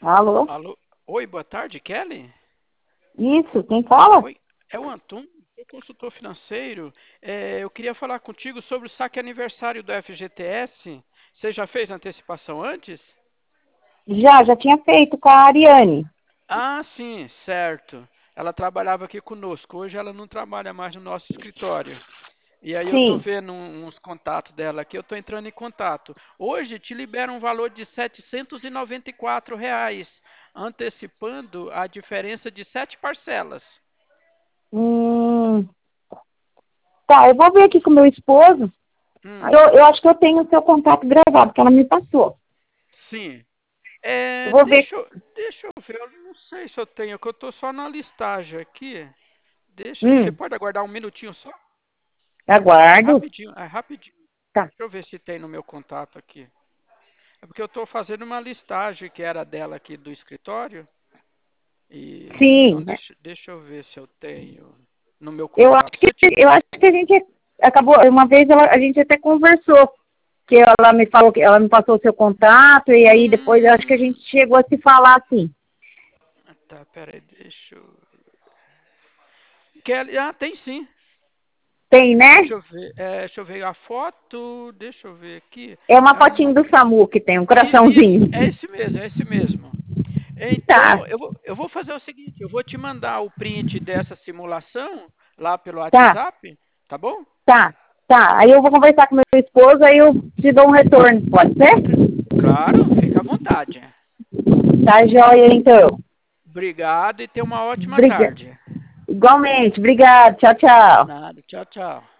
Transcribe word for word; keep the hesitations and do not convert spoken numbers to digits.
Alô? Alô? Oi, boa tarde, Kelly? Isso, quem fala? Oi, é o Antônio, sou consultor financeiro. É, eu queria falar contigo sobre o saque aniversário do F G T S. Você já fez antecipação antes? Já, já tinha feito com a Ariane. Ah, sim, certo. Ela trabalhava aqui conosco. Hoje ela não trabalha mais no nosso escritório. E aí eu tô Sim. vendo um- uns contatos dela aqui, eu tô entrando em contato. Hoje te libera um valor de setecentos e noventa e quatro reais, antecipando a diferença de sete parcelas. Hum, tá, eu vou ver aqui com o meu esposo. Hum, Eu, eu acho que eu tenho o seu contato gravado, que ela me passou. sim. Eu É, vou ver. deixa, eu- deixa eu ver, eu não sei se eu tenho, que eu tô só na listagem aqui. Deixa, você Hum, pode aguardar um minutinho só? É aguardo. rapidinho, é rapidinho. Tá. Deixa eu ver se tem no meu contato aqui. É porque eu estou fazendo uma listagem que era dela aqui do escritório. E então Sim. deixa, deixa eu ver se eu tenho no meu Eu acho contato. que, Você te... eu acho que a gente acabou. Uma vez ela- a gente até conversou. Que ela me falou que ela me passou o seu contato, e aí depois eu acho que a Hum, gente chegou a se falar assim. tá, peraí, deixa eu. Kelly, ah, tem sim. Tem, Deixa né? eu ver. É, deixa eu ver a foto. Deixa eu ver aqui. É uma É uma. fotinho do SAMU que tem, um E- Isso, coraçãozinho. é esse mesmo, é esse mesmo. Tá, Então, eu vou, eu vou fazer o seguinte: eu vou te mandar o print dessa simulação lá pelo tá, WhatsApp, tá bom? tá, tá. Aí eu vou conversar com meu esposo, aí eu te dou um retorno, pode ser? Claro, fica à vontade. Tá joia, então. Obrigado e tenha uma ótima Briga. tarde. Igualmente, obrigado. Tchau, tchau. Nada, tchau, tchau.